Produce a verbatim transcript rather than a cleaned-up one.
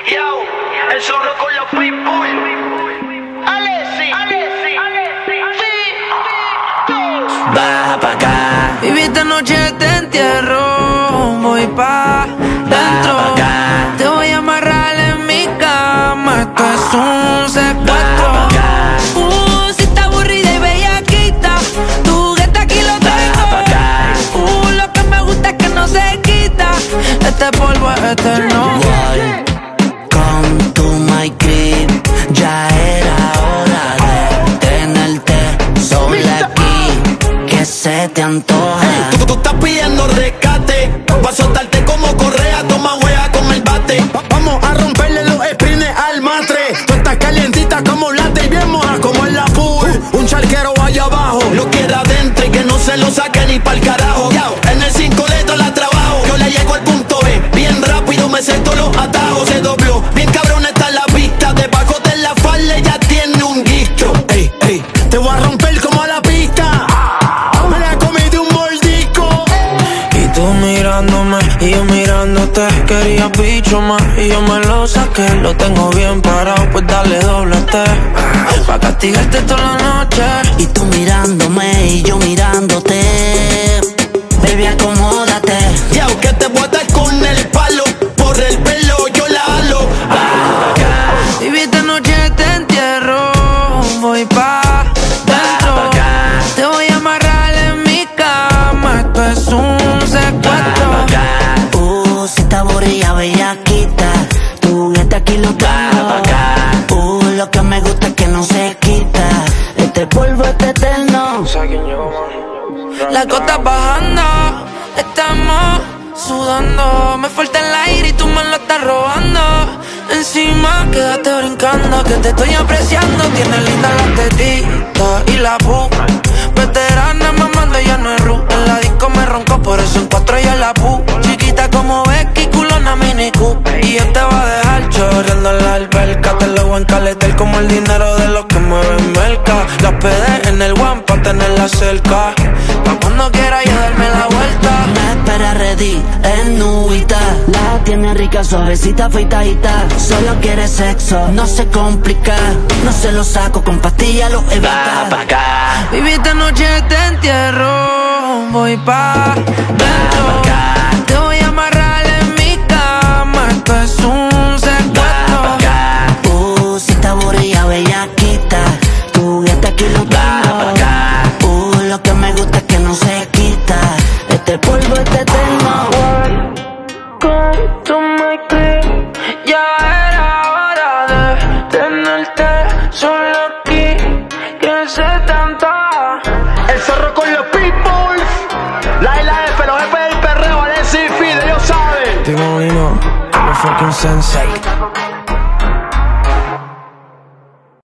Yo, el zorro con los people. Alessi, Alessi, Alessi, sí, Baja pa' acá. Baby, esta noche te entierro. Voy pa' dentro. Baja pa' acá. Te voy a amarrar en mi cama. Esto es un secuestro. Baja pa' acá. Uh, si está aburrida y bellaquita, tu juguete aquí lo tengo. Baja pa' acá. Uh, lo que me gusta es que no se quita. Este polvo es eterno. Welcome to my crib. Ya era hora de tenerte sola aquí. Que se te antoja. Hey, tú, tú estás pidiendo rescate. Va a soltarte como correa, toma hueá con el bate. Va- Vamos a romperle los sprines al matre. Tú estás calientita como late y bien moja como en la pool. Un charquero allá abajo, lo quiere adentro y que no se lo saque ni pa'l carajo. Yao, en el cinco letras la trabajo. Yo le llego al punto B, bien rápido me sé todos los atajos. Se dobló, bien cabrón está la pista. Debajo de la falda ya tiene un guicho. Ey, ey, te voy a romper como a la pista. Me la comí de un mordisco. Y tú mirándome y yo mirándote. Quería bicho más y yo me lo saqué. Lo tengo bien parado, pues dale doblete. Pa' castigarte toda la noche. Y tú mirándome y yo mirándote. Baby, acomódate. Ya, que te voy a dar con el palo. Por el pelo yo la halo. Baby, esta noche te entierro. Voy pa' dentro. Te voy a amarrar en mi cama. Esto es un secuestro. Uh, si está aburrida, bellaquita. Tu juguete aquí lo tengo. Uh, lo que me gusta es que no se quita. Este polvo es eterno. La costa bajando, estamos sudando. Me falta el aire y tú me lo estás robando. Encima quédate brincando, que te estoy apreciando. Tienes linda la tetita y la pu. Veterana mamando, ya no es ru. En la disco me ronco, por eso en cuatro ya la pu. Chiquita como Becky, culona mini Q. Y yo te voy a dejar chorreando en la alberca. Te lo voy a encaletar como el dinero de los que mueven merca. Las pedé en el one pa' tenerla cerca. Pa' cuando quiera yo darme la vuelta. Me espera ready, en nubita. La tiene rica, suavecita, afeitadita. Solo quiere sexo, no se complica. No se lo saco con pastillas, lo evita. Baby, esta noche te entierro. Voy pa' dentro. Te voy a amarrar en mi cama. Esto es un secuestro. Uh, si está aburrida, bellaquita. Tu juguete aquí lo tengo. Uh, lo que me gusta es que no se quita. Este polvo es eterno. Come to my crib. Ya era hora de tenerte solo aquí. Que se te antoja. El zorro con los people. La I la F, los jefes del perreo, Alessi y Fide, ellos saben. Te imagino, como fucking sensei.